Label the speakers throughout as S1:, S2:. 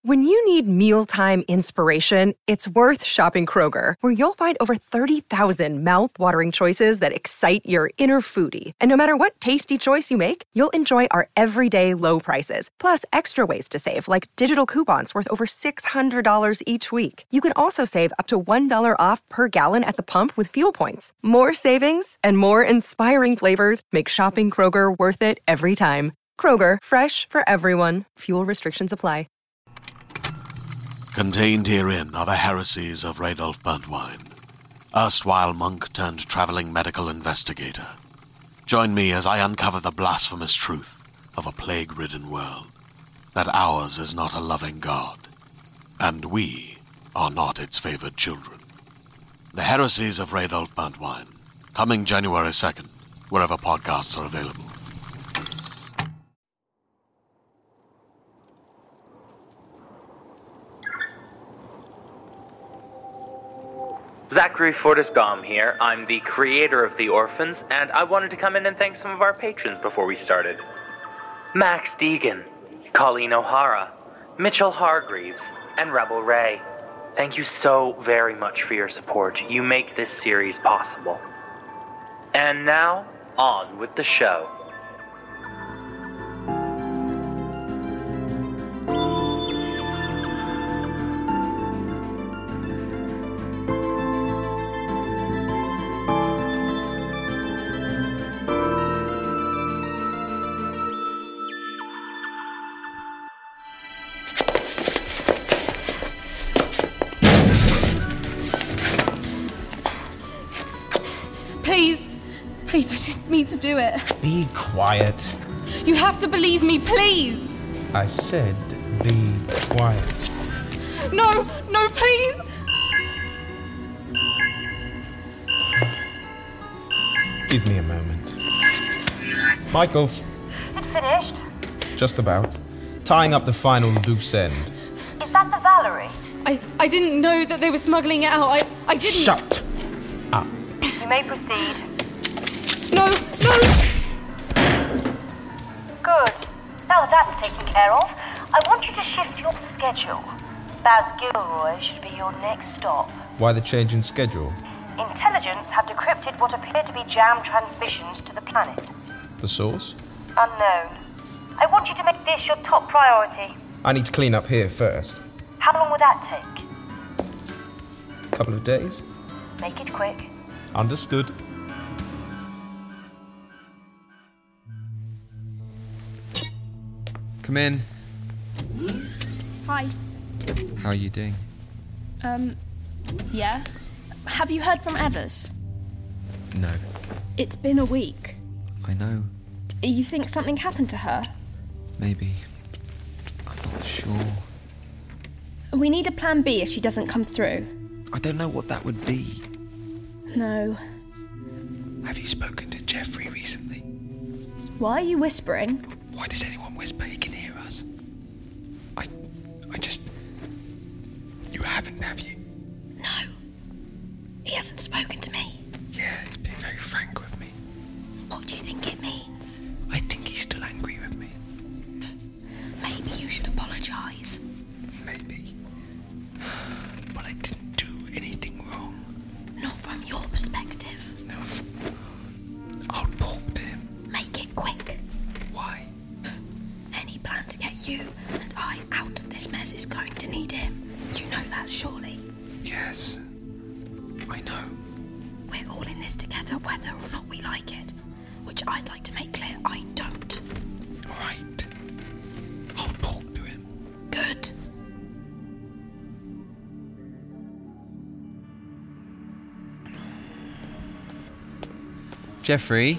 S1: When you need mealtime inspiration, it's worth shopping Kroger, where you'll find over 30,000 mouth-watering choices that excite your inner foodie. And no matter what tasty choice you make, you'll enjoy our everyday low prices, plus extra ways to save, like digital coupons worth over $600 each week. You can also save up to $1 off per gallon at the pump with fuel points. More savings and more inspiring flavors make shopping Kroger worth it every time. Kroger, fresh for everyone. Fuel restrictions apply.
S2: Contained herein are the heresies of Radolf Burntwine, erstwhile monk turned traveling medical investigator. Join me as I uncover the blasphemous truth of a plague-ridden world, that ours is not a loving God, and we are not its favored children. The heresies of Radolf Burntwine, coming January 2nd, wherever podcasts are available.
S3: Zachary Fortiscom here. I'm the creator of The Orphans, and I wanted to come in and thank some of our patrons before we started. Max Deegan, Colleen O'Hara, Mitchell Hargreaves, and Rebel Ray. Thank you so very much for your support. You make this series possible. And now, on with the show.
S4: Please, I didn't mean to do it.
S5: Be quiet.
S4: You have to believe me, please.
S5: I said be quiet.
S4: No, please.
S5: Give me a moment. Michaels.
S6: Is it finished?
S5: Just about. Tying up the final loose end.
S6: Is that the Valerie?
S4: I didn't know that they were smuggling it out. I didn't...
S5: Shut up.
S6: You may proceed.
S4: No!
S6: Good. Now that that's taken care of, I want you to shift your schedule. Baz Gilroy should be your next stop.
S5: Why the change in schedule?
S6: Intelligence have decrypted what appear to be jam transmissions to the planet.
S5: The source?
S6: Unknown. I want you to make this your top priority.
S5: I need to clean up here first.
S6: How long will that take?
S5: Couple of days?
S6: Make it quick.
S5: Understood.
S7: Come in.
S8: Hi.
S7: How are you doing?
S8: Yeah? Have you heard from Evers?
S7: No.
S8: It's been a week.
S7: I know.
S8: You think something happened to her?
S7: Maybe. I'm not sure.
S8: We need a plan B if she doesn't come through.
S7: I don't know what that would be.
S8: No.
S7: Have you spoken to Jeffrey recently?
S8: Why are you whispering?
S7: Why does anyone whisper? He can hear us. I just... You haven't, have you?
S8: No. He hasn't spoken to me.
S7: Yeah, he's been very frank with me.
S8: What do you think it means?
S7: I think he's still angry with me.
S8: Maybe you should apologise.
S7: Maybe. But I didn't do anything wrong.
S8: Not from your perspective.
S7: No. I'll talk to him.
S8: Make it quick.
S7: Why?
S8: Any plan to get you and I out of this mess is going to need him. You know that, surely?
S7: Yes. I know.
S8: We're all in this together, whether or not we like it. Which I'd like to make clear I don't.
S7: Right. I'll talk to him.
S8: Good.
S7: Jeffrey?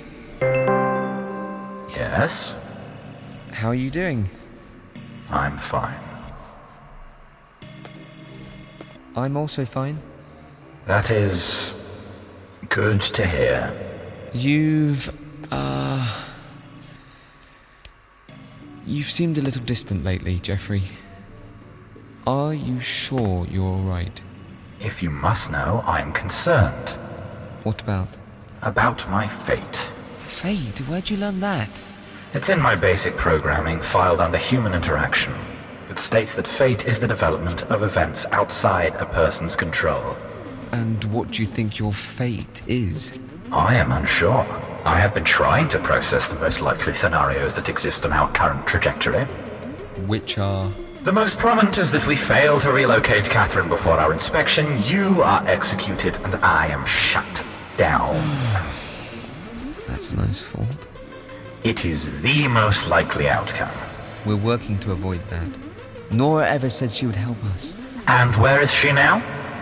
S9: Yes?
S7: How are you doing?
S9: I'm fine.
S7: I'm also fine.
S9: That is... good to hear.
S7: You've seemed a little distant lately, Jeffrey. Are you sure you're all right?
S9: If you must know, I'm concerned.
S7: What about?
S9: About my fate.
S7: Fate? Where'd you learn that?
S9: It's in my basic programming, filed under human interaction. It states that fate is the development of events outside a person's control.
S7: And what do you think your fate is?
S9: I am unsure. I have been trying to process the most likely scenarios that exist on our current trajectory.
S7: Which are?
S9: The most prominent is that we fail to relocate Catherine before our inspection, you are executed, and I am shut down.
S7: That's a nice fault.
S9: It is the most likely outcome.
S7: We're working to avoid that. Nora ever said she would help us.
S9: And where is she now?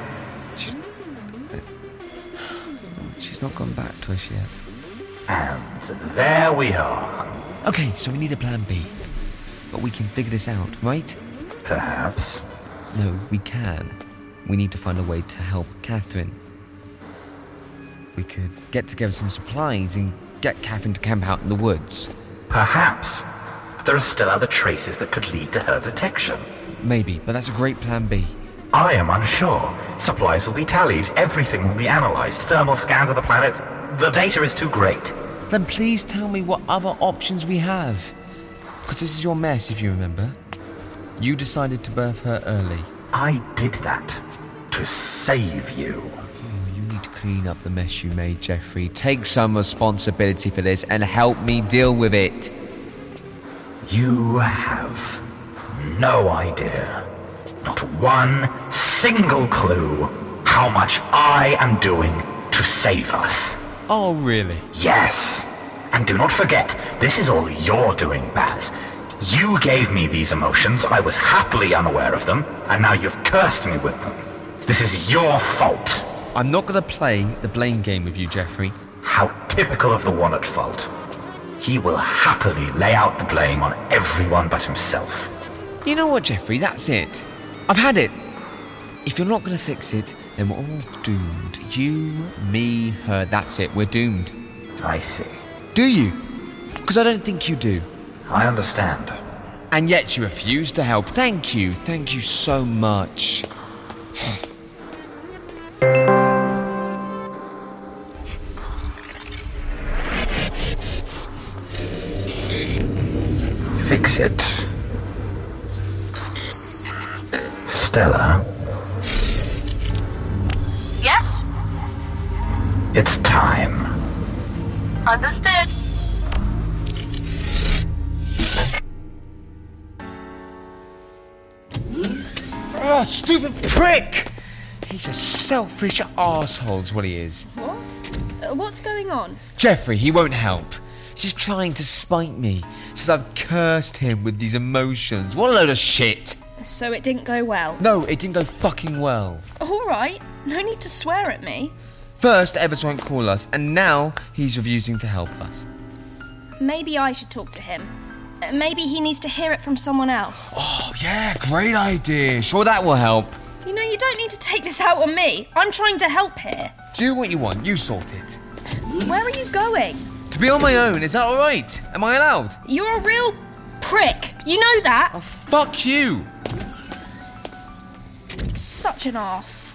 S7: She's not gone back to us yet.
S9: And there we are.
S7: Okay, so we need a plan B. But we can figure this out, right?
S9: Perhaps.
S7: No, we can. We need to find a way to help Catherine. We could get together some supplies and get Catherine to camp out in the woods.
S9: Perhaps. But there are still other traces that could lead to her detection.
S7: Maybe, but that's a great plan B.
S9: I am unsure. Supplies will be tallied. Everything will be analysed. Thermal scans of the planet. The data is too great.
S7: Then please tell me what other options we have. Because this is your mess, if you remember. You decided to birth her early.
S9: I did that to save you.
S7: Oh, you need to clean up the mess you made, Jeffrey. Take some responsibility for this and help me deal with it.
S9: You have no idea, not one single clue, how much I am doing to save us.
S7: Oh, really?
S9: Yes. And do not forget, this is all you're doing, Baz. You gave me these emotions, I was happily unaware of them, and now you've cursed me with them. This is your fault.
S7: I'm not going to play the blame game with you, Jeffrey.
S9: How typical of the one at fault. He will happily lay out the blame on everyone but himself.
S7: You know what, Jeffrey? That's it. I've had it. If you're not going to fix it, then we're all doomed. You, me, her, that's it. We're doomed.
S9: I see.
S7: Do you? Because I don't think you do.
S9: I understand.
S7: And yet you refuse to help. Thank you. Thank you so much.
S9: Fix it. Stella?
S6: Yes?
S9: It's time.
S6: Understood.
S7: Oh, stupid prick! He's a selfish arsehole is what he is.
S8: What? What's going on?
S7: Jeffrey, he won't help. He's trying to spite me, since I've cursed him with these emotions. What a load of shit!
S8: So it didn't go well?
S7: No, it didn't go fucking well.
S8: Alright, no need to swear at me.
S7: First, Evers won't call us, and now he's refusing to help us.
S8: Maybe I should talk to him. Maybe he needs to hear it from someone else.
S7: Oh, yeah, great idea. Sure, that will help.
S8: You know, you don't need to take this out on me. I'm trying to help here.
S7: Do what you want. You sort it.
S8: Where are you going?
S7: To be on my own, is that all right? Am I allowed?
S8: You're a real prick. You know that.
S7: Oh, fuck you.
S8: Such an arse.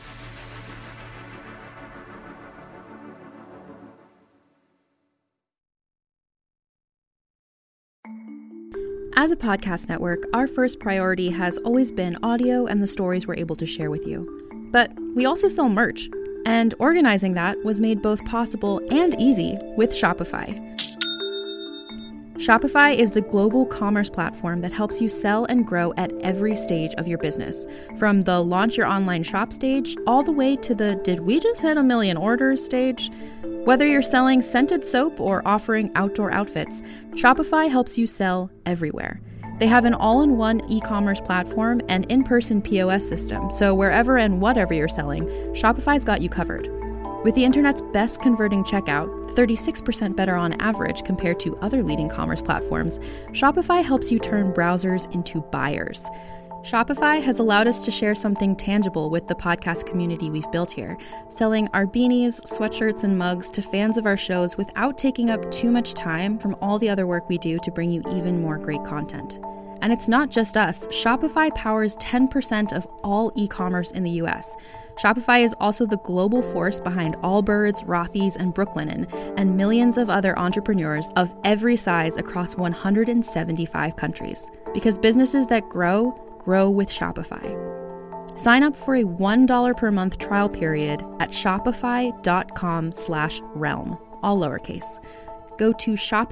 S10: As a podcast network, our first priority has always been audio and the stories we're able to share with you. But we also sell merch, and organizing that was made both possible and easy with Shopify. Shopify is the global commerce platform that helps you sell and grow at every stage of your business, from the launch your online shop stage all the way to the did we just hit 1 million orders stage. Whether you're selling scented soap or offering outdoor outfits, Shopify helps you sell everywhere. They have an all-in-one e-commerce platform and in-person POS system, so wherever and whatever you're selling, Shopify's got you covered. With the internet's best converting checkout, 36% better on average compared to other leading commerce platforms, Shopify helps you turn browsers into buyers. Shopify has allowed us to share something tangible with the podcast community we've built here, selling our beanies, sweatshirts, and mugs to fans of our shows without taking up too much time from all the other work we do to bring you even more great content. And it's not just us. Shopify powers 10% of all e-commerce in the US. Shopify is also the global force behind Allbirds, Rothy's, and Brooklinen, and millions of other entrepreneurs of every size across 175 countries. Because businesses that grow grow with Shopify. Sign up for a $1 per month trial period at shopify.com/realm, all lowercase. Go to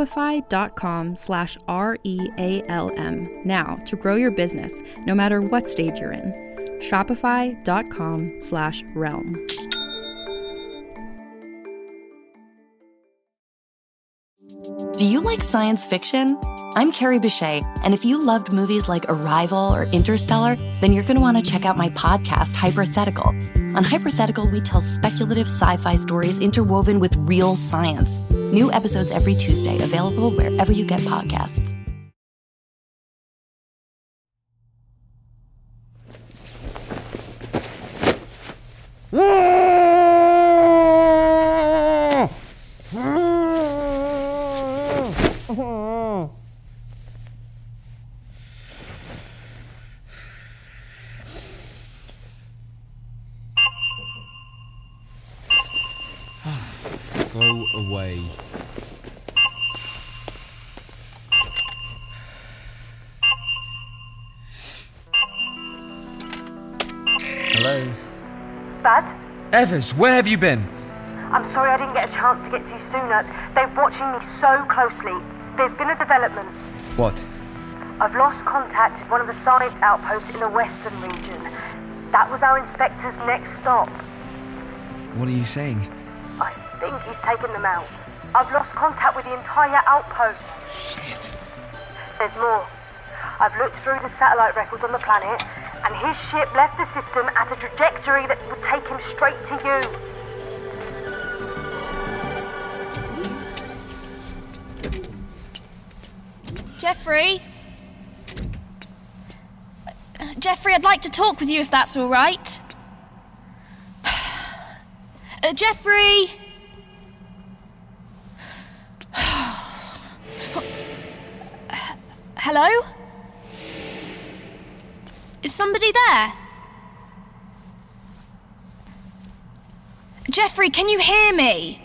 S10: shopify.com/REALM now to grow your business, no matter what stage you're in. Shopify.com/realm.
S11: Do you like science fiction? I'm Carrie Bechet, and if you loved movies like Arrival or Interstellar, then you're going to want to check out my podcast, Hypothetical. On Hypothetical, we tell speculative sci-fi stories interwoven with real science. New episodes every Tuesday, available wherever you get podcasts.
S7: Go away. Hello?
S6: Baz?
S7: Evers, where have you been?
S6: I'm sorry I didn't get a chance to get to you sooner. They're watching me so closely. There's been a development.
S7: What?
S6: I've lost contact with one of the science outposts in the western region. That was our inspector's next stop.
S7: What are you saying?
S6: I think he's taken them out. I've lost contact with the entire outpost.
S7: Shit.
S6: There's more. I've looked through the satellite records on the planet, and his ship left the system at a trajectory that would take him straight to you.
S8: Jeffrey? Jeffrey, I'd like to talk with you if that's all right. Jeffrey? Hello? Is somebody there? Jeffrey, can you hear me?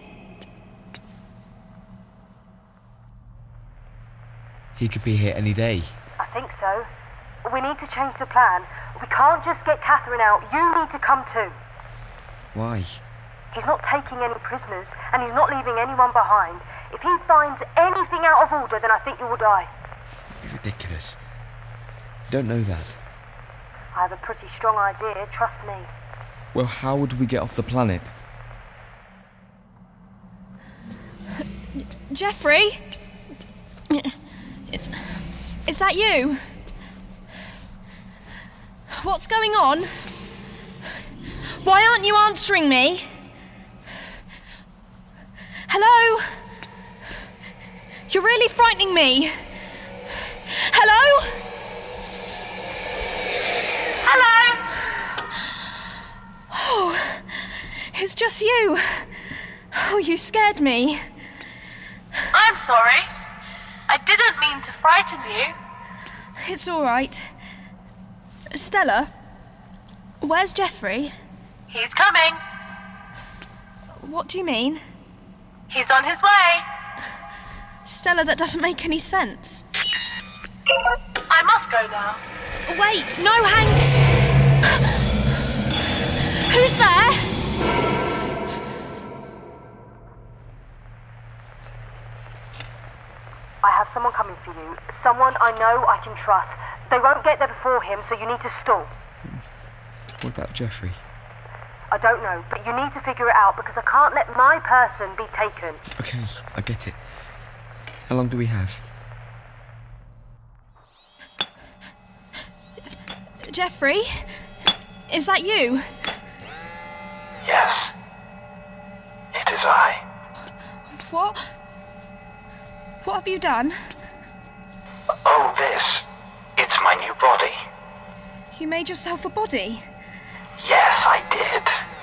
S7: He could be here any day.
S6: I think so. We need to change the plan. We can't just get Catherine out. You need to come too.
S7: Why?
S6: He's not taking any prisoners, and he's not leaving anyone behind. If he finds anything out of order, then I think you will die.
S7: Ridiculous. Don't know that.
S6: I have a pretty strong idea, trust me.
S7: Well, how would we get off the planet?
S8: Jeffrey? Is that you? What's going on? Why aren't you answering me? Hello? You're really frightening me. Hello? Hello? Oh, it's just you. Oh, you scared me.
S12: I'm sorry. I didn't mean to frighten you.
S8: It's all right. Stella, where's Jeffrey?
S12: He's coming.
S8: What do you mean?
S12: He's on his way.
S8: Stella, that doesn't make any sense.
S12: I must go now.
S8: Wait, no, hang... Who's there?
S6: I have someone coming for you. Someone I know I can trust. They won't get there before him, so you need to stall.
S7: What about Jeffrey?
S6: I don't know, but you need to figure it out because I can't let my person be taken.
S7: Okay, I get it. How long do we have?
S8: Jeffrey? Is that you?
S9: Yes. It is I.
S8: What? What have you done?
S9: Oh, this. It's my new body.
S8: You made yourself a body?
S9: Yes, I did.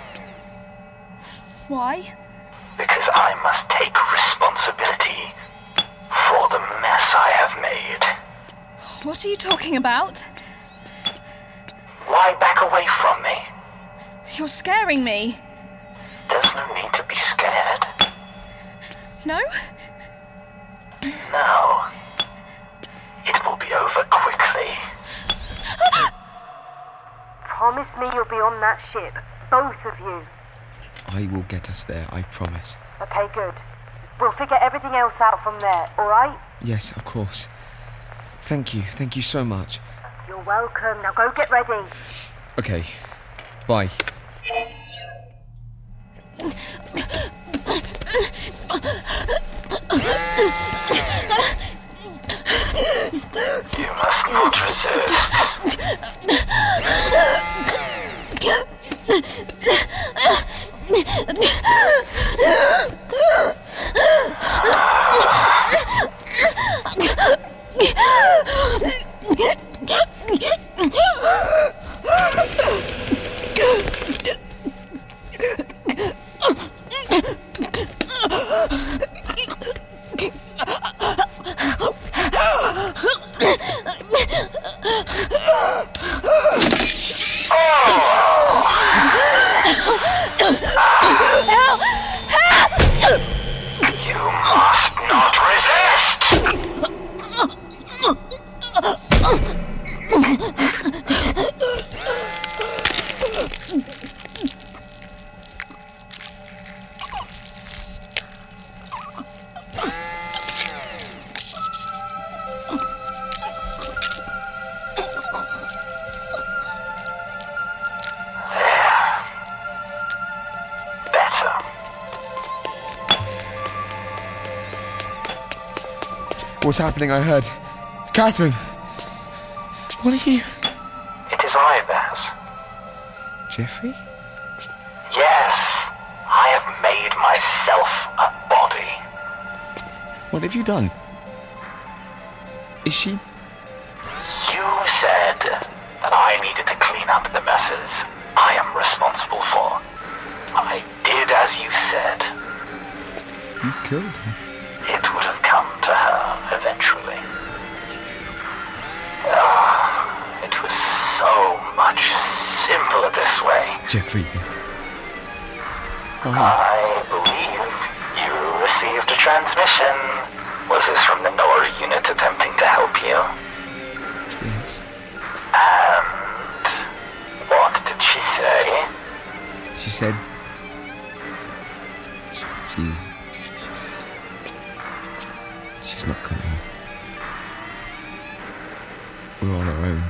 S8: Why?
S9: Because I must take responsibility for the mess I have made.
S8: What are you talking about?
S9: Why back away from me?
S8: You're scaring me.
S9: There's no need to be scared.
S8: No?
S9: No. It will be over quickly.
S6: Promise me you'll be on that ship. Both of you.
S7: I will get us there, I promise.
S6: Okay, good. We'll figure everything else out from there, alright?
S7: Yes, of course. Thank you so much.
S6: You're welcome. Now go get ready.
S7: Okay, bye.
S9: You must not resist.
S7: What's happening? I heard. Catherine! What are you?
S9: It is I, Baz.
S7: Jeffrey?
S9: Yes. I have made myself a body.
S7: What have you done? Is she...
S9: You said that I needed to clean up the messes I am responsible for. I did as you said.
S7: You killed her.
S9: It would have come to her eventually. It was so much simpler this way.
S7: Jeffrey.
S9: I believe you received a transmission. Was this from the Nora unit attempting to help you?
S7: Yes.
S9: And what did she say?
S7: She said... She's not coming. We're on our own.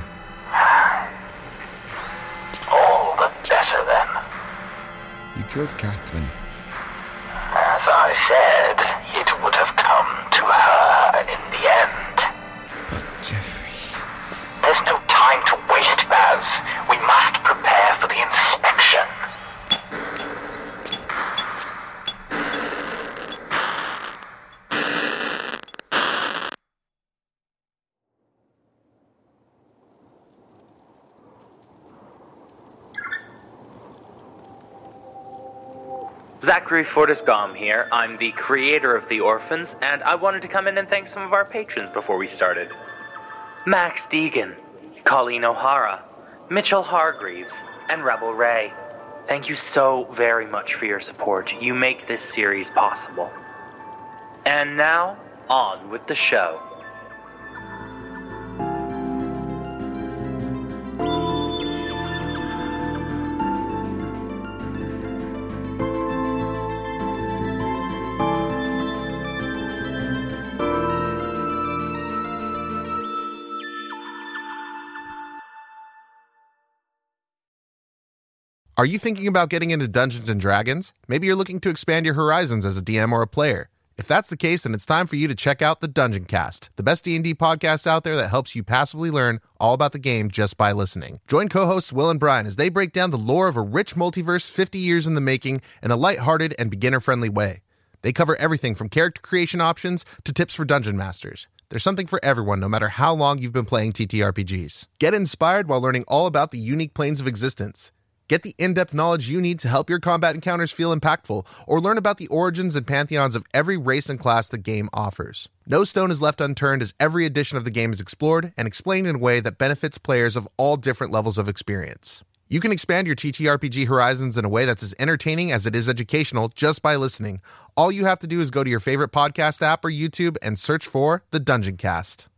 S9: All the better then.
S7: You killed Catherine.
S9: As I said, it would have come to her in the end.
S7: But Jeffrey...
S9: There's no time to waste, Baz. We must prepare for the inspection.
S3: Zachary Fortiscom here. I'm the creator of The Orphans, and I wanted to come in and thank some of our patrons before we started. Max Deegan, Colleen O'Hara, Mitchell Hargreaves, and Rebel Ray. Thank you so very much for your support. You make this series possible. And now, on with the show.
S13: Are you thinking about getting into Dungeons & Dragons? Maybe you're looking to expand your horizons as a DM or a player. If that's the case, then it's time for you to check out the Dungeon Cast, the best D&D podcast out there that helps you passively learn all about the game just by listening. Join co-hosts Will and Brian as they break down the lore of a rich multiverse 50 years in the making in a lighthearted and beginner-friendly way. They cover everything from character creation options to tips for dungeon masters. There's something for everyone, no matter how long you've been playing TTRPGs. Get inspired while learning all about the unique planes of existence. Get the in-depth knowledge you need to help your combat encounters feel impactful, or learn about the origins and pantheons of every race and class the game offers. No stone is left unturned as every edition of the game is explored and explained in a way that benefits players of all different levels of experience. You can expand your TTRPG horizons in a way that's as entertaining as it is educational just by listening. All you have to do is go to your favorite podcast app or YouTube and search for The Dungeon Cast.